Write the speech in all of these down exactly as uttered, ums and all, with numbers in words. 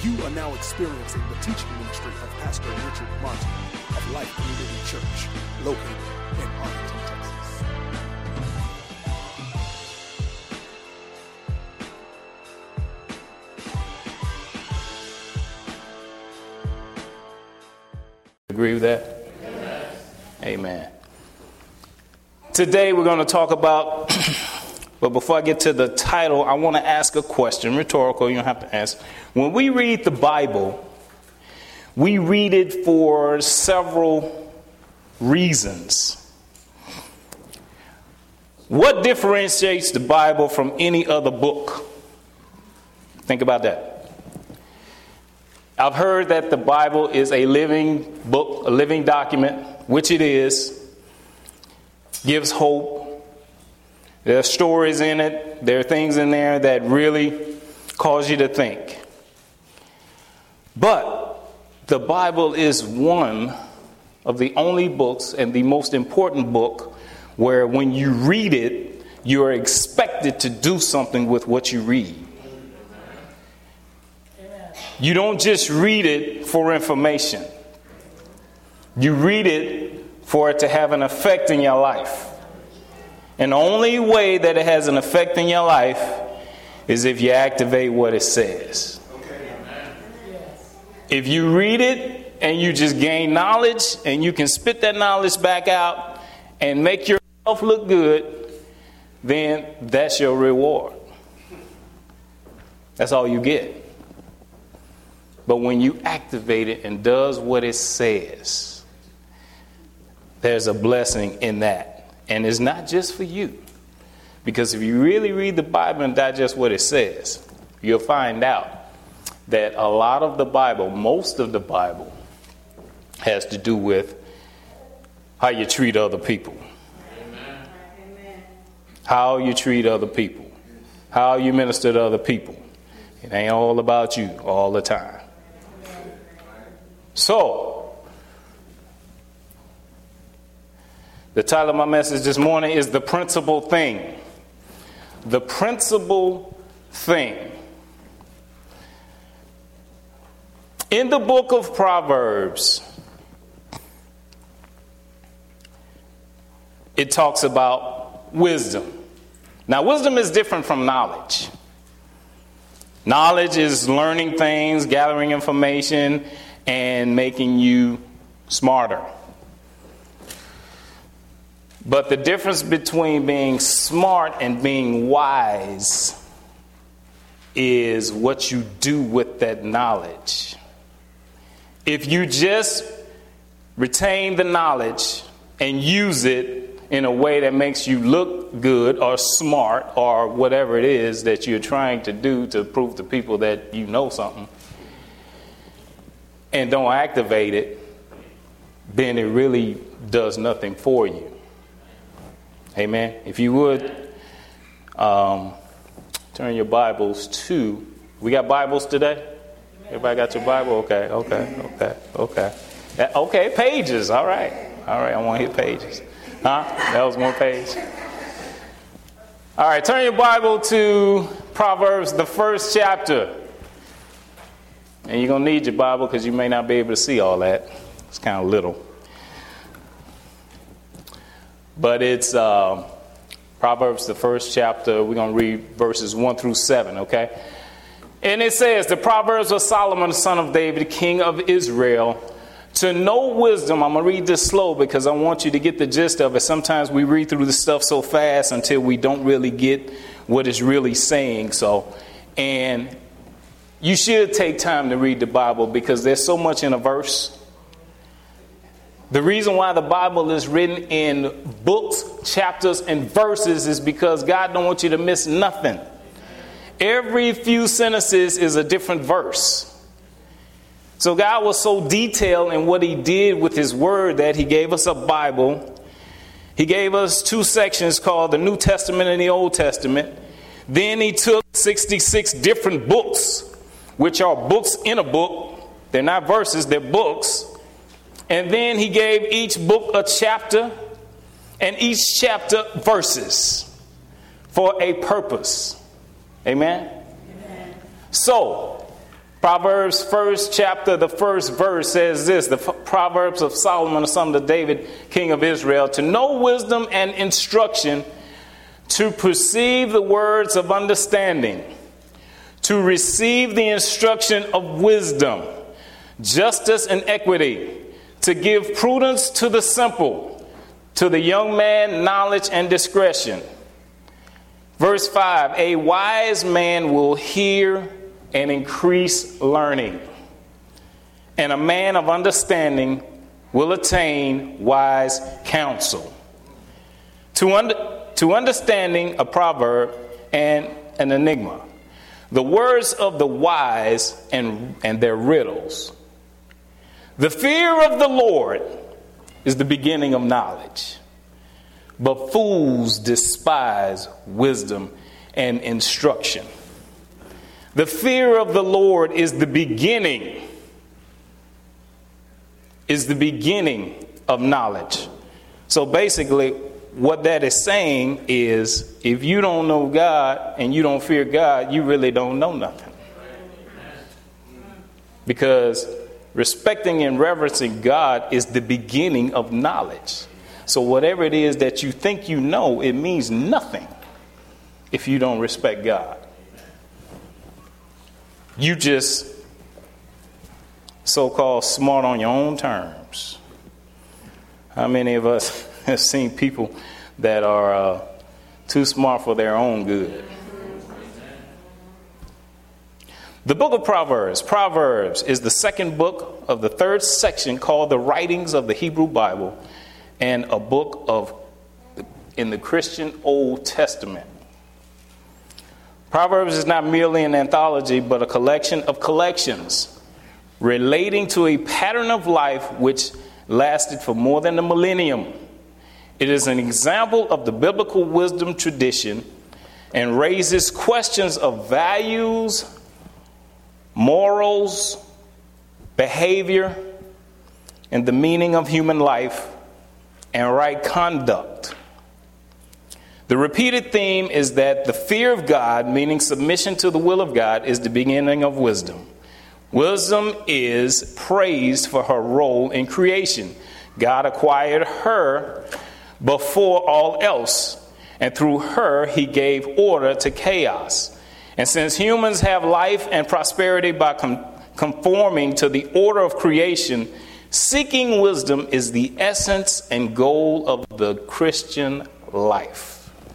You are now experiencing the teaching ministry of Pastor Richard Martin of Life Community Church, located in Arlington, Texas. Agree with that? Amen. Amen. Today we're going to talk about, but before I get to the title, I want to ask a question, rhetorical, you don't have to ask. When we read the Bible, we read it for several reasons. What differentiates the Bible from any other book? Think about that. I've heard that the Bible is a living book, a living document, which it is. Gives hope. There are stories in it. There are things in there that really cause you to think. But the Bible is one of the only books and the most important book where when you read it, you are expected to do something with what you read. You don't just read it for information. You read it for it to have an effect in your life. And the only way that it has an effect in your life is if you activate what it says. If you read it and you just gain knowledge and you can spit that knowledge back out and make yourself look good, then that's your reward. That's all you get. But when you activate it and does what it says, there's a blessing in that. And it's not just for you. Because if you really read the Bible and digest what it says, you'll find out that a lot of the Bible, most of the Bible, has to do with how you treat other people. Amen. How you treat other people. How you minister to other people. It ain't all about you all the time. So, the title of my message this morning is The Principal Thing. The Principal Thing. In the book of Proverbs, it talks about wisdom. Now, wisdom is different from knowledge. Knowledge is learning things, gathering information, and making you smarter. But the difference between being smart and being wise is what you do with that knowledge. If you just retain the knowledge and use it in a way that makes you look good or smart or whatever it is that you're trying to do to prove to people that you know something, and don't activate it, then it really does nothing for you. Amen. If you would, um, turn your Bibles to, we got Bibles today? Everybody got your Bible? Okay, okay, okay, okay. Okay, pages, all right. All right, I want to hit pages. Huh? That was one page. All right, turn your Bible to Proverbs, the first chapter. And you're going to need your Bible because you may not be able to see all that. It's kind of little. But it's uh, Proverbs, the first chapter. We're going to read verses one through seven, okay? And it says, the Proverbs of Solomon, the son of David, king of Israel, to know wisdom. I'm going to read this slow because I want you to get the gist of it. Sometimes we read through the stuff so fast until we don't really get what it's really saying. So, and you should take time to read the Bible because there's so much in a verse. The reason why the Bible is written in books, chapters, and verses is because God don't want you to miss nothing. Every few sentences is a different verse. So God was so detailed in what he did with his word that he gave us a Bible. He gave us two sections called the New Testament and the Old Testament. Then he took sixty-six different books, which are books in a book. They're not verses, they're books. And then he gave each book a chapter and each chapter verses for a purpose. Amen? Amen. So, Proverbs first chapter, the first verse says this, the Proverbs of Solomon, the son of David, king of Israel, to know wisdom and instruction, to perceive the words of understanding, to receive the instruction of wisdom, justice and equity, to give prudence to the simple, to the young man knowledge and discretion. Verse five, a wise man will hear and increase learning, and a man of understanding will attain wise counsel. To, under, to understanding a proverb and an enigma, the words of the wise and, and their riddles. The fear of the Lord is the beginning of knowledge, but fools despise wisdom and instruction. The fear of the Lord is the beginning, is the beginning of knowledge. So basically, what that is saying is, if you don't know God and you don't fear God, you really don't know nothing. Because respecting and reverencing God is the beginning of knowledge. So whatever it is that you think you know, it means nothing if you don't respect God. You just so-called smart on your own terms. How many of us have seen people that are uh, too smart for their own good? The book of Proverbs. Proverbs is the second book of the third section called the Writings of the Hebrew Bible, and a book of in the Christian Old Testament. Proverbs is not merely an anthology, but a collection of collections relating to a pattern of life which lasted for more than a millennium. It is an example of the biblical wisdom tradition and raises questions of values, morals, behavior, and the meaning of human life and right conduct. The repeated theme is that the fear of God, meaning submission to the will of God, is the beginning of wisdom. Wisdom is praised for her role in creation. God acquired her before all else, and through her he gave order to chaos. And since humans have life and prosperity by com- conforming to the order of creation, seeking wisdom is the essence and goal of the Christian life.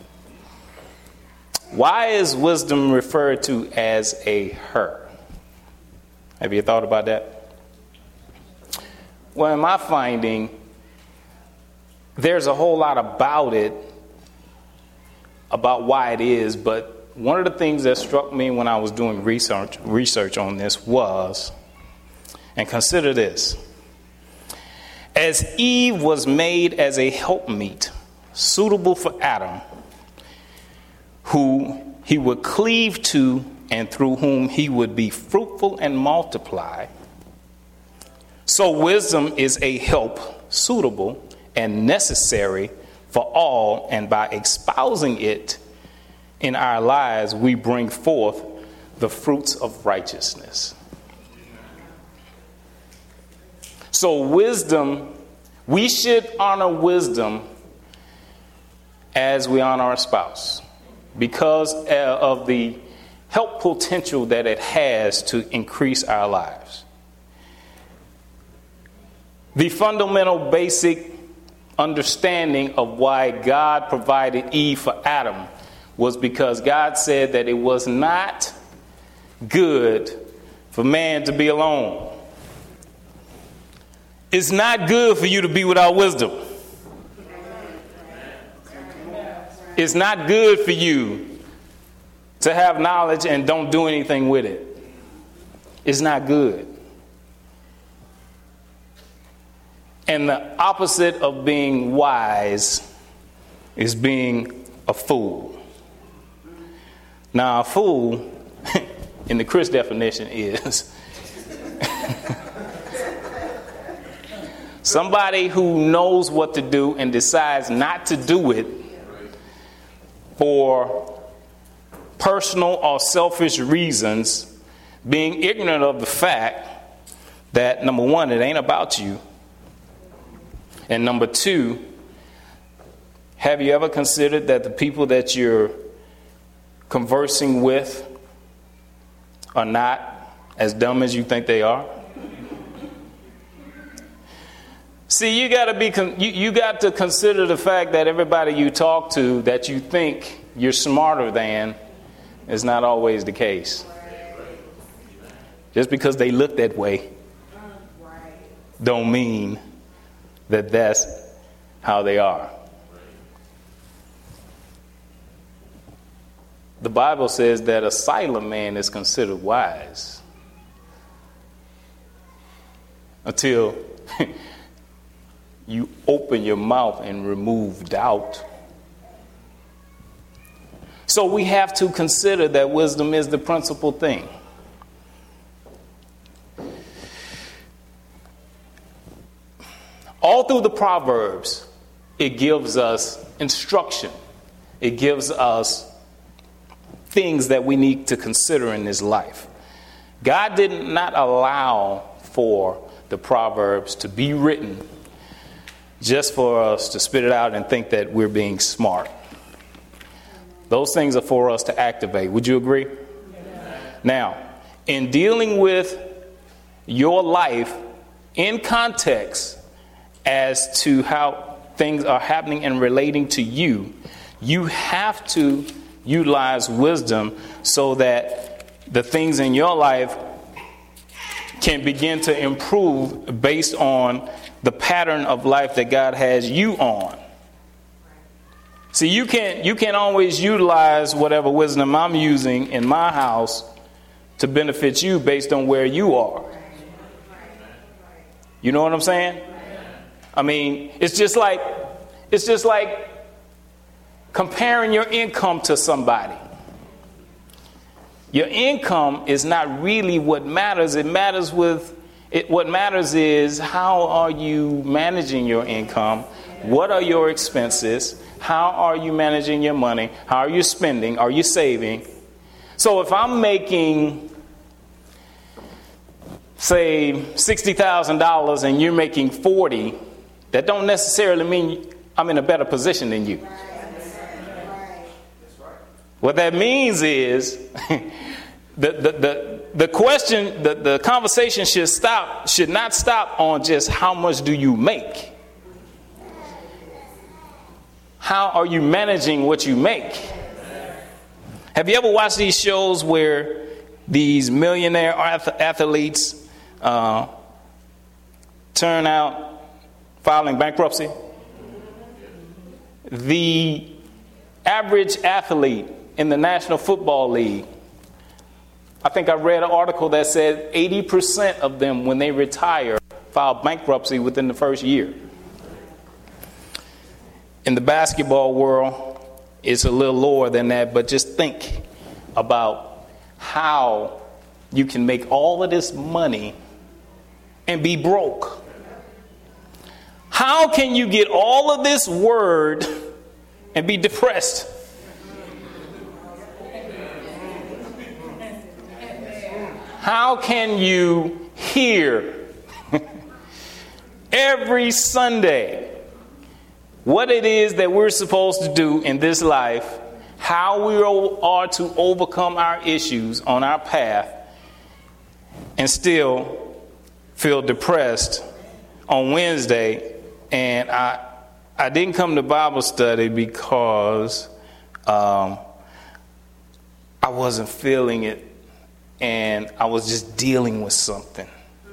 Why is wisdom referred to as a her? Have you thought about that? Well, in my finding, there's a whole lot about it, about why it is, but one of the things that struck me when I was doing research, research on this was, and consider this, as Eve was made as a helpmeet, suitable for Adam, who he would cleave to and through whom he would be fruitful and multiply. So wisdom is a help suitable and necessary for all, and by espousing it in our lives, we bring forth the fruits of righteousness. So wisdom, we should honor wisdom as we honor our spouse, because of the help potential that it has to increase our lives. The fundamental basic understanding of why God provided Eve for Adam was because God said that it was not good for man to be alone. It's not good for you to be without wisdom. It's not good for you to have knowledge and don't do anything with it. It's not good. And the opposite of being wise is being a fool. Now, a fool, in the Chris definition, is somebody who knows what to do and decides not to do it for personal or selfish reasons being ignorant of the fact that, number one, it ain't about you. And number two, have you ever considered that the people that you're conversing with are not as dumb as you think they are? See, you got to be you, you got to consider the fact that everybody you talk to that you think you're smarter than is not always the case. Just because they look that way don't mean that that's how they are. The Bible says that a silent man is considered wise until you open your mouth and remove doubt. So we have to consider that wisdom is the principal thing. All through the Proverbs, it gives us instruction. It gives us things that we need to consider in this life. God did not allow for the Proverbs to be written just for us to spit it out and think that we're being smart. Those things are for us to activate. Would you agree? Yeah. Now, in dealing with your life in context as to how things are happening and relating to you, you have to utilize wisdom so that the things in your life can begin to improve based on the pattern of life that God has you on. See, you can't you can't always utilize whatever wisdom I'm using in my house to benefit you based on where you are. You know what I'm saying? I mean, it's just like it's just like comparing your income to somebody. Your income is not really what matters. It matters with it. What matters is how are you managing your income? What are your expenses? How are you managing your money? How are you spending? Are you saving? So if I'm making, say, sixty thousand dollars and you're making forty, that don't necessarily mean I'm in a better position than you. What that means is the, the, the, the question, the, the conversation should stop, should not stop on just how much do you make. How are you managing what you make? Have you ever watched these shows where these millionaire athletes uh, turn out filing bankruptcy? The average athlete in the National Football League, I think I read an article that said eighty percent of them, when they retire, file bankruptcy within the first year. In the basketball world, it's a little lower than that, but just think about how you can make all of this money and be broke. How can you get all of this word and be depressed? How can you hear every Sunday what it is that we're supposed to do in this life, how we are to overcome our issues on our path, and still feel depressed on Wednesday? And I I didn't come to Bible study because um, I wasn't feeling it and I was just dealing with something.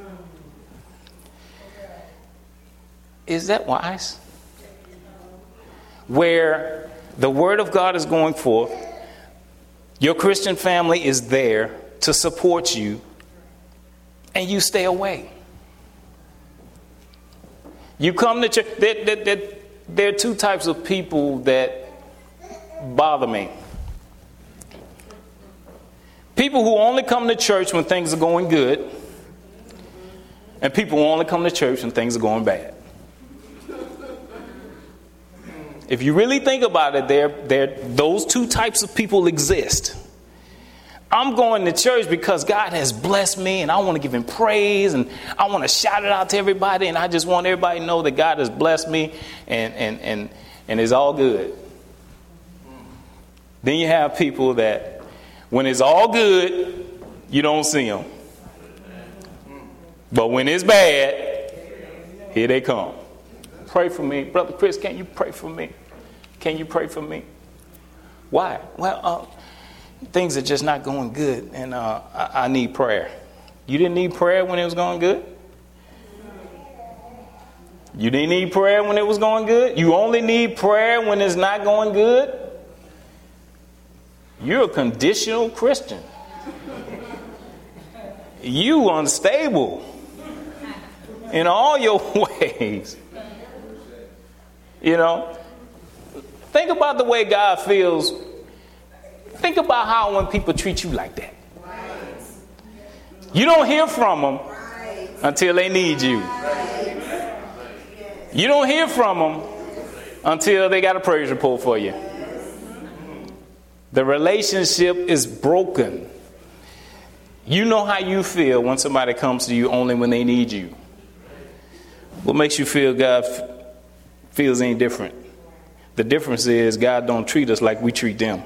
Is that wise? Where the word of God is going forth, your Christian family is there to support you, and you stay away. You come to church. There, there, there, there are two types of people that bother me. People who only come to church when things are going good, and people who only come to church when things are going bad. If you really think about it, there, there, those two types of people exist. I'm going to church because God has blessed me and I want to give him praise and I want to shout it out to everybody. And I just want everybody to know that God has blessed me and, and, and, and it's all good. Then you have people that when it's all good, you don't see them. But when it's bad, here they come. Pray for me. Brother Chris, can you pray for me? Can you pray for me? Why? Well, uh, things are just not going good, and uh, I, I need prayer. You didn't need prayer when it was going good? You didn't need prayer when it was going good? You only need prayer when it's not going good? You're a conditional Christian. You unstable in all your ways. You know, think about the way God feels. Think about how when people treat you like that. You don't hear from them until they need you. You don't hear from them until they got a praise report for you. The relationship is broken. You know how you feel when somebody comes to you only when they need you. What makes you feel God f- feels any different? The difference is God don't treat us like we treat them.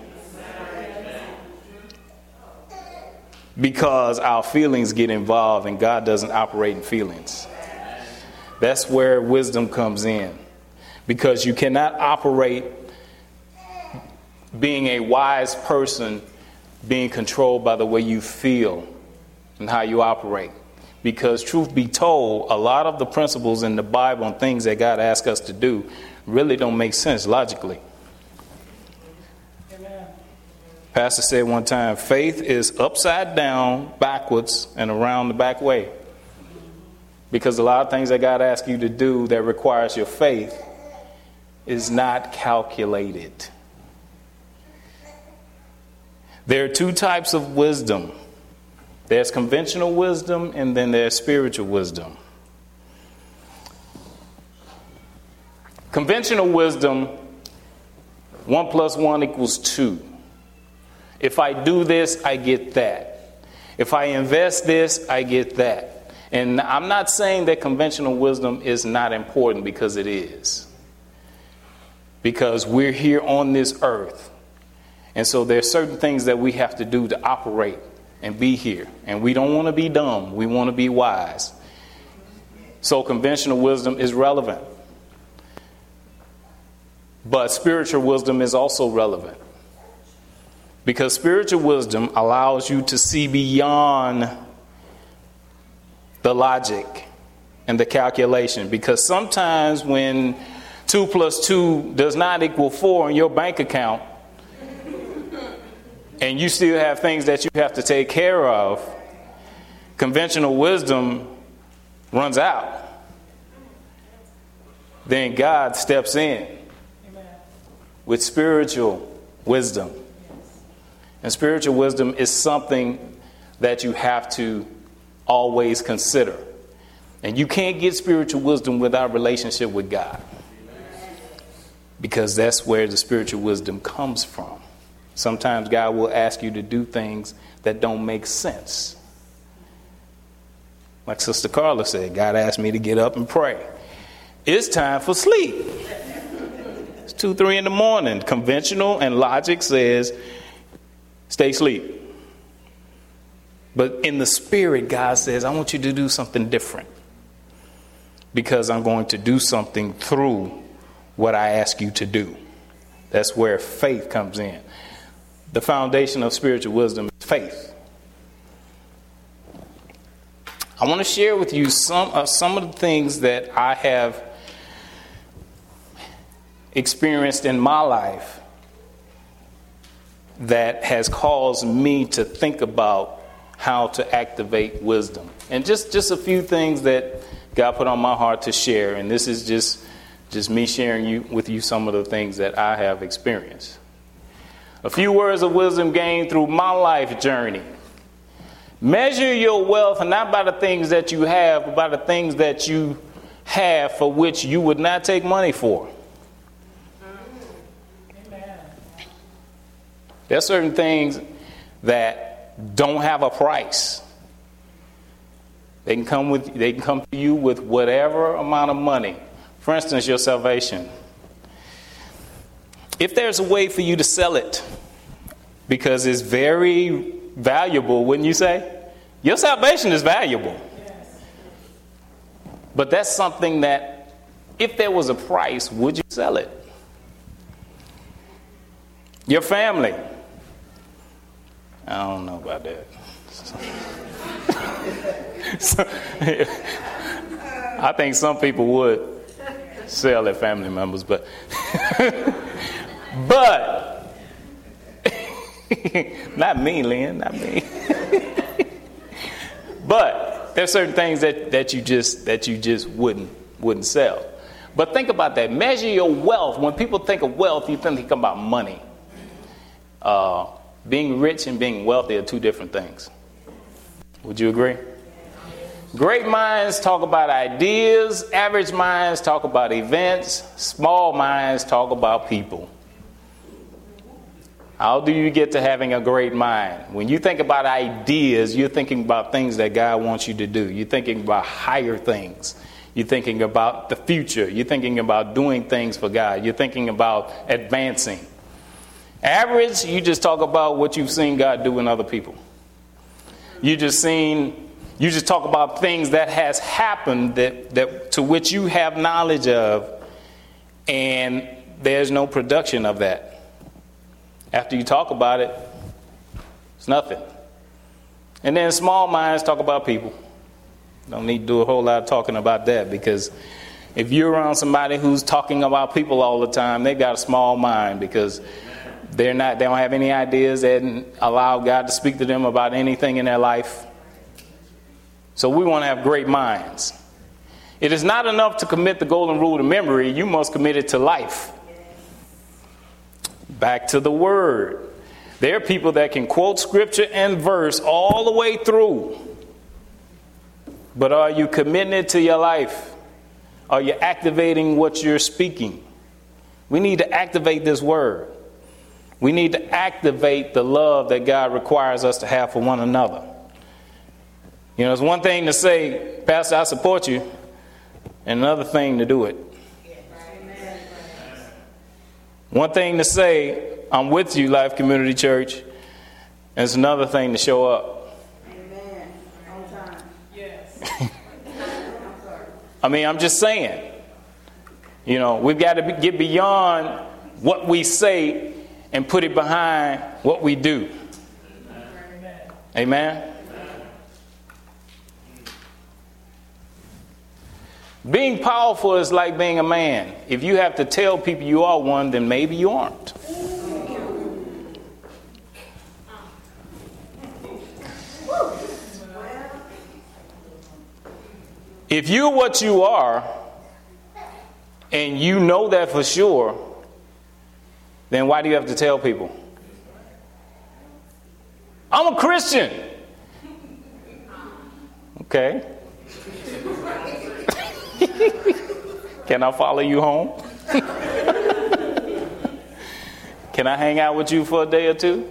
Because our feelings get involved and God doesn't operate in feelings. That's where wisdom comes in. Because you cannot operate being a wise person, being controlled by the way you feel and how you operate. Because truth be told, a lot of the principles in the Bible and things that God asks us to do really don't make sense logically. Amen. Pastor said one time, faith is upside down, backwards, and around the back way. Because a lot of things that God asks you to do that requires your faith is not calculated. There are two types of wisdom. There's conventional wisdom and then there's spiritual wisdom. Conventional wisdom, one plus one equals two. If I do this, I get that. If I invest this, I get that. And I'm not saying that conventional wisdom is not important, because it is. Because we're here on this earth. And so there's certain things that we have to do to operate and be here. And we don't want to be dumb. We want to be wise. So conventional wisdom is relevant. But spiritual wisdom is also relevant. Because spiritual wisdom allows you to see beyond the logic and the calculation. Because sometimes when two plus two does not equal four in your bank account, and you still have things that you have to take care of, conventional wisdom runs out. Then God steps in with spiritual wisdom. And spiritual wisdom is something that you have to always consider. And you can't get spiritual wisdom without relationship with God. Because that's where the spiritual wisdom comes from. Sometimes God will ask you to do things that don't make sense. Like Sister Carla said, God asked me to get up and pray. It's time for sleep. It's two, three in the morning. Conventional and logic says, stay asleep. But in the spirit, God says, I want you to do something different. Because I'm going to do something through what I ask you to do. That's where faith comes in. The foundation of spiritual wisdom is faith. I want to share with you some uh, some of the things that I have experienced in my life that has caused me to think about how to activate wisdom. And just, just a few things that God put on my heart to share. And this is just, just me sharing you with you some of the things that I have experienced. A few words of wisdom gained through my life journey. Measure your wealth not by the things that you have, but by the things that you have for which you would not take money for. Amen. There are certain things that don't have a price. They can come with they can come to you with whatever amount of money. For instance, your salvation. If there's a way for you to sell it, because it's very valuable, wouldn't you say? Your salvation is valuable. But that's something that, if there was a price, would you sell it? Your family. I don't know about that. So, I think some people would sell their family members, but but not me, Lynn, not me. But there's certain things that, that you just that you just wouldn't wouldn't sell. But think about that. Measure your wealth. When people think of wealth, you think about money. Uh, being rich and being wealthy are two different things. Would you agree? Great minds talk about ideas. Average minds talk about events. Small minds talk about people. How do you get to having a great mind? When you think about ideas, you're thinking about things that God wants you to do. You're thinking about higher things. You're thinking about the future. You're thinking about doing things for God. You're thinking about advancing. Average, you just talk about what you've seen God do in other people. You just seen, you just talk about things that has happened that, that to which you have knowledge of, and there's no production of that. After you talk about it, it's nothing. And then small minds talk about people. Don't need to do a whole lot of talking about that, because if you're around somebody who's talking about people all the time, they've got a small mind, because they're not, they don't have any ideas and allow God to speak to them about anything in their life. So we want to have great minds. It is not enough to commit the golden rule to memory. You must commit it to life. Back to the word. There are people that can quote scripture and verse all the way through. But are you committing it to your life? Are you activating what you're speaking? We need to activate this word. We need to activate the love that God requires us to have for one another. You know, it's one thing to say, Pastor, I support you, and another thing to do it. One thing to say, I'm with you, Life Community Church, and it's another thing to show up. Amen. On time. Yes. I mean, I'm just saying, you know, we've got to be, get beyond what we say and put it behind what we do. Amen. Amen. Being powerful is like being a man. If you have to tell people you are one, then maybe you aren't. If you're what you are, and you know that for sure, then why do you have to tell people? I'm a Christian. Okay. Can I follow you home? Can I hang out with you for a day or two?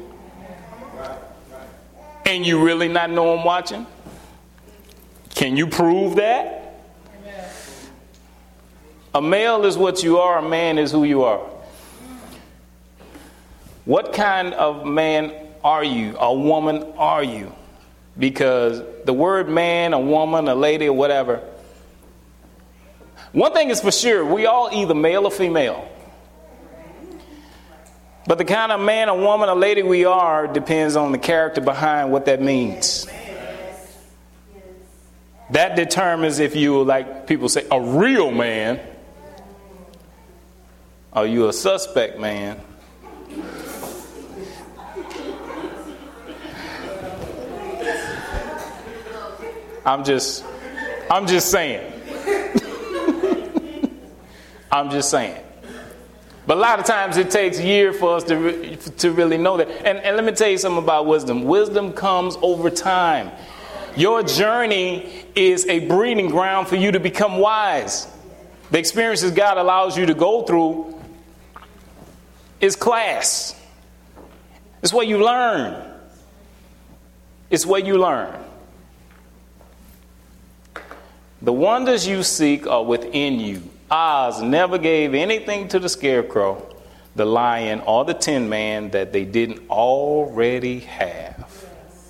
And you really not know I'm watching? Can you prove that? A male is what you are, a man is who you are. What kind of man are you? A woman are you? Because the word man, a woman, a lady, or whatever, one thing is for sure, we all either male or female. But the kind of man, a woman, a lady we are depends on the character behind what that means. That determines if you, like people say, a real man, or you a suspect man. I'm just, I'm just saying. I'm just saying. But a lot of times it takes years for us to re- to really know that. And, and let me tell you something about wisdom. Wisdom comes over time. Your journey is a breeding ground for you to become wise. The experiences God allows you to go through is class. It's where you learn. It's where you learn. The wonders you seek are within you. Oz never gave anything to the scarecrow, the lion, or the tin man that they didn't already have.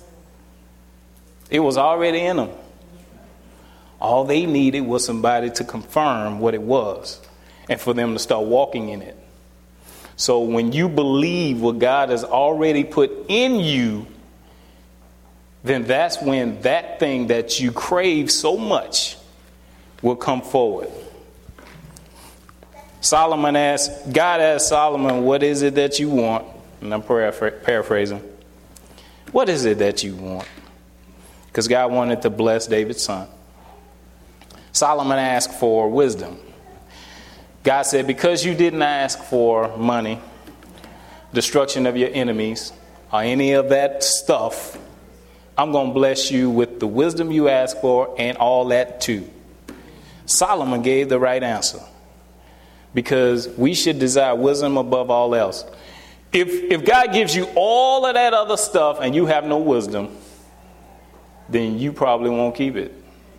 It was already in them. All they needed was somebody to confirm what it was and for them to start walking in it. So when you believe what God has already put in you, then that's when that thing that you crave so much will come forward. Solomon asked, God asked Solomon, what is it that you want? And I'm paraphrasing. What is it that you want? Because God wanted to bless David's son. Solomon asked for wisdom. God said, because you didn't ask for money, destruction of your enemies, or any of that stuff, I'm going to bless you with the wisdom you asked for and all that too. Solomon gave the right answer, because we should desire wisdom above all else. If if God gives you all of that other stuff and you have no wisdom, then you probably won't keep it.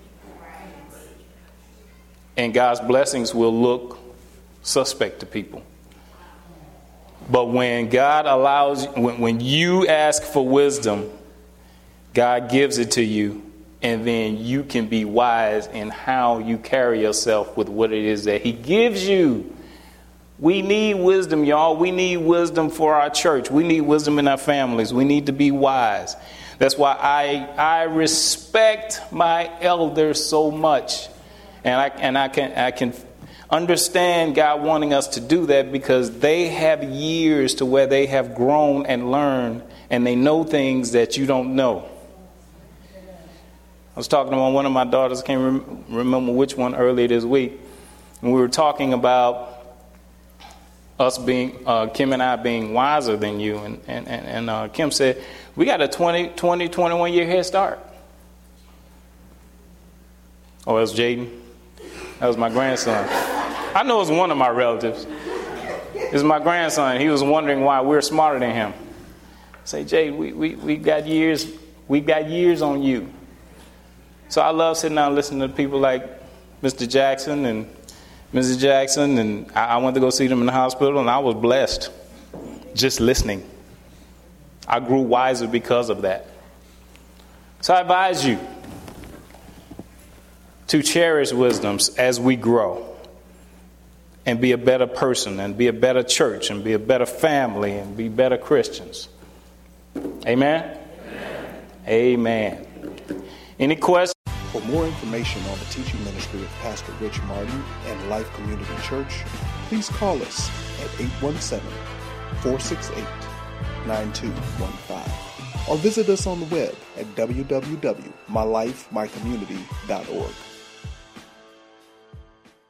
And God's blessings will look suspect to people. But when God allows, when, when you ask for wisdom, God gives it to you, and then you can be wise in how you carry yourself with what it is that he gives you. We need wisdom, y'all. We need wisdom for our church. We need wisdom in our families. We need to be wise. That's why I I respect my elders so much. And I and I can I can understand God wanting us to do that, because they have years to where they have grown and learned, and they know things that you don't know. I was talking to one of my daughters, I can't rem- remember which one, earlier this week, and we were talking about us being, uh, Kim and I being wiser than you, and, and, and, and uh, Kim said, we got a twenty, twenty, twenty-one year head start. Oh, it was Jaden. That was my grandson. I know it was one of my relatives. It's my grandson. He was wondering why we're smarter than him. I say, Jaden, we, we, we got years, we got years on you. So I love sitting down and listening to people like Mister Jackson and Missus Jackson, and I, I went to go see them in the hospital, and I was blessed just listening. I grew wiser because of that. So I advise you to cherish wisdoms as we grow, and be a better person, and be a better church, and be a better family, and be better Christians. Amen? Amen. Amen. Any questions? For more information on the teaching ministry of Pastor Rich Martin and Life Community Church, please call us at eight one seven, four six eight, nine two one five or visit us on the web at w w w dot my life my community dot org.